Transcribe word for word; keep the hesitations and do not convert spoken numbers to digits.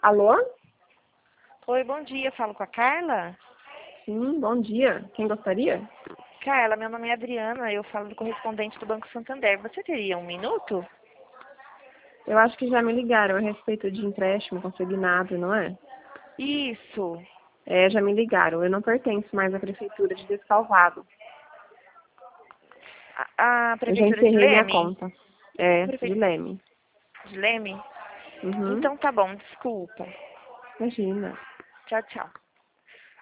Alô? Oi, bom dia. Falo com a Carla? Sim, bom dia. Quem gostaria? Carla, meu nome é Adriana, eu falo do correspondente do Banco Santander. Você teria um minuto? Eu acho que já me ligaram a respeito de empréstimo consignado, não é? Isso. É, já me ligaram. Eu não pertenço mais à prefeitura de Descalvado. A, a Eu já Prefeitura de encerrei minha Leme? conta. É, de Prefe... Leme. De Leme? Uhum. Então tá bom, desculpa. Imagina. Tchau, tchau.